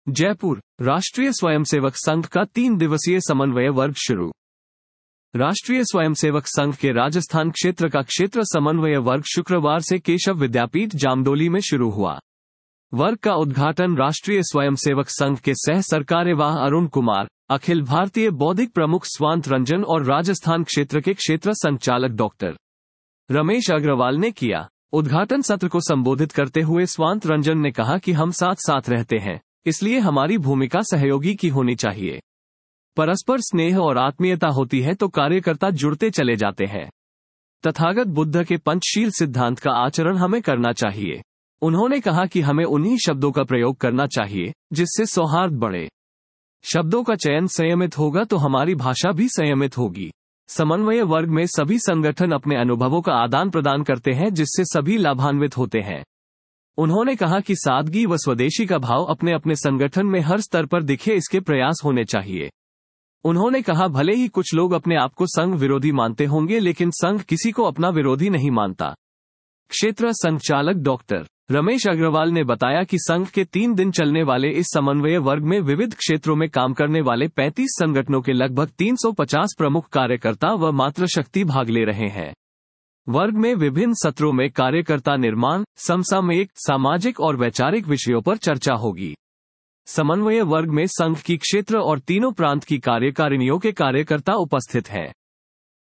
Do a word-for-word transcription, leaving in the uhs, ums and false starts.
जयपुर, राष्ट्रीय स्वयंसेवक संघ का तीन दिवसीय समन्वय वर्ग शुरू। राष्ट्रीय स्वयंसेवक संघ के राजस्थान क्षेत्र का क्षेत्र समन्वय वर्ग शुक्रवार से केशव विद्यापीठ जामडोली में शुरू हुआ। वर्ग का उद्घाटन राष्ट्रीय स्वयंसेवक संघ के सह सरकार्यवाह अरुण कुमार, अखिल भारतीय बौद्धिक प्रमुख स्वांत रंजन और राजस्थान क्षेत्र के क्षेत्र संचालक डॉक्टर रमेश अग्रवाल ने किया। उद्घाटन सत्र को संबोधित करते हुए स्वांत रंजन ने कहा कि हम साथ साथ रहते हैं, इसलिए हमारी भूमिका सहयोगी की होनी चाहिए। परस्पर स्नेह और आत्मीयता होती है तो कार्यकर्ता जुड़ते चले जाते हैं। तथागत बुद्ध के पंचशील सिद्धांत का आचरण हमें करना चाहिए। उन्होंने कहा कि हमें उन्हीं शब्दों का प्रयोग करना चाहिए जिससे सौहार्द बढ़े। शब्दों का चयन संयमित होगा तो हमारी भाषा भी संयमित होगी। समन्वय वर्ग में सभी संगठन अपने अनुभवों का आदान प्रदान करते हैं जिससे सभी लाभान्वित होते हैं। उन्होंने कहा कि सादगी व स्वदेशी का भाव अपने अपने संगठन में हर स्तर पर दिखे, इसके प्रयास होने चाहिए। उन्होंने कहा, भले ही कुछ लोग अपने आप को संघ विरोधी मानते होंगे लेकिन संघ किसी को अपना विरोधी नहीं मानता। क्षेत्र संचालक डॉक्टर रमेश अग्रवाल ने बताया कि संघ के तीन दिन चलने वाले इस समन्वय वर्ग में विविध क्षेत्रों में काम करने वाले पैंतीस संगठनों के लगभग तीन सौ पचास प्रमुख कार्यकर्ता व मातृशक्ति भाग ले रहे हैं। वर्ग में विभिन्न सत्रों में कार्यकर्ता निर्माण, समसामयिक, सामाजिक और वैचारिक विषयों पर चर्चा होगी। समन्वय वर्ग में संघ की क्षेत्र और तीनों प्रांत की कार्यकारिणियों के कार्यकर्ता उपस्थित हैं।